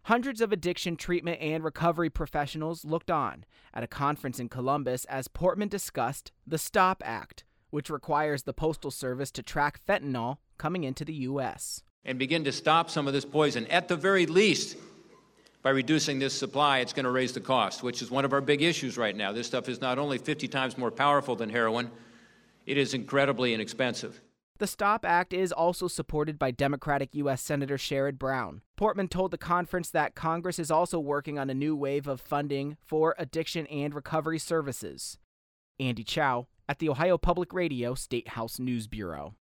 Hundreds of addiction treatment and recovery professionals looked on at a conference in Columbus as Portman discussed the STOP Act, which requires the Postal Service to track fentanyl coming into the U.S. And begin to stop some of this poison. At the very least, by reducing this supply, it's going to raise the cost, which is one of our big issues right now. This stuff is not only 50 times more powerful than heroin, it is incredibly inexpensive. The STOP Act is also supported by Democratic U.S. Senator Sherrod Brown. Portman told the conference that Congress is also working on a new wave of funding for addiction and recovery services. Andy Chow at the Ohio Public Radio State House News Bureau.